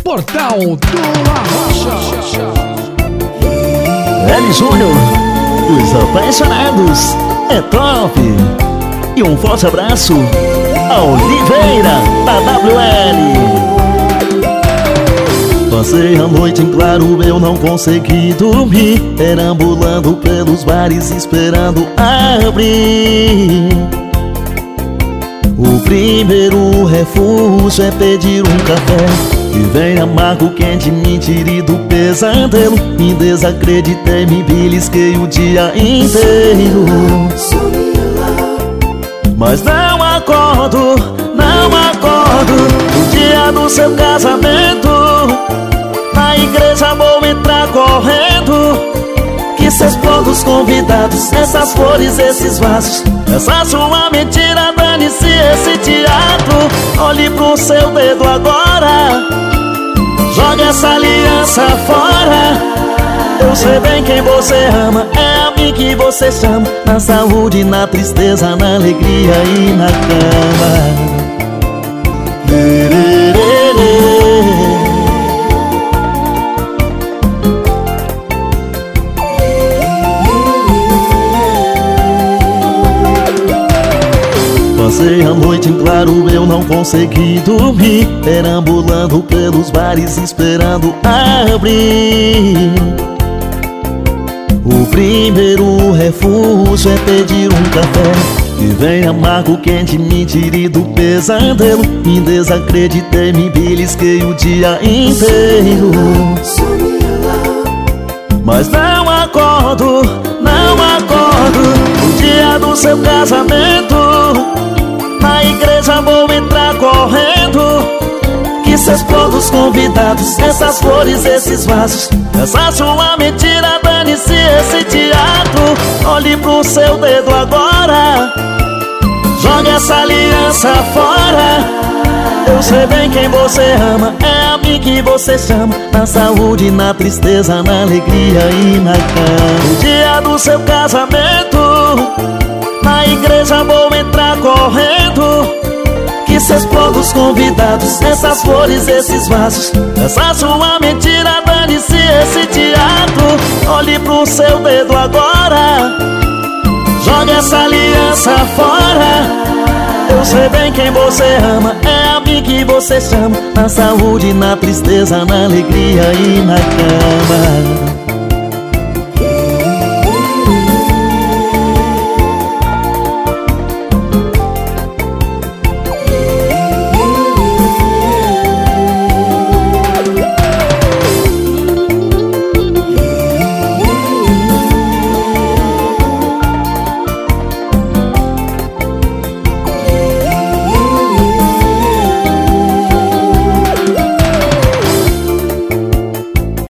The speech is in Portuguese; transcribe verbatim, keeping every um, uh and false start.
Portal do Arrocha. L Júnior, os apaixonados, é top. E um forte abraço a Oliveira da W L. Passei a noite em claro, eu não consegui dormir, perambulando pelos bares esperando abrir. O primeiro refúgio é pedir um café, e vem amargo, quente, me tire do pesadelo. Me desacreditei, me belisquei o dia inteiro, mas não acordo, não acordo no dia do seu casamento. Na igreja vou entrar correndo, que seus povos convidados, essas flores, esses vasos, essa sua mentira, dane-se esse teatro. Olhe pro seu dedo agora, joga essa aliança fora. Eu sei bem quem você ama, é a mim que você chama. Na saúde, na tristeza, na alegria e na cama. Passei a noite em claro, eu não consegui dormir, perambulando pelos bares esperando abrir. O primeiro refúgio é pedir um café, e vem amargo, quente, me tire do pesadelo. Me desacreditei, me belisquei o dia inteiro, mas não acordo, não acordo no dia do seu casamento. Na igreja vou entrar correndo, que seus povos convidados, essas flores, esses vasos, essa sua mentira, dane-se esse teatro. Olhe pro seu dedo agora, joga essa aliança fora. Eu sei bem quem você ama, é a mim que você chama. Na saúde, na tristeza, na alegria e na cama. No dia do seu casamento, na igreja vou entrar correndo, que seus povos convidados, essas flores, esses vasos, essa sua mentira, dane-se esse teatro. Olhe pro seu dedo agora, joga essa aliança fora. Eu sei bem quem você ama, é a mim que você chama. Na saúde, na tristeza, na alegria e na cama.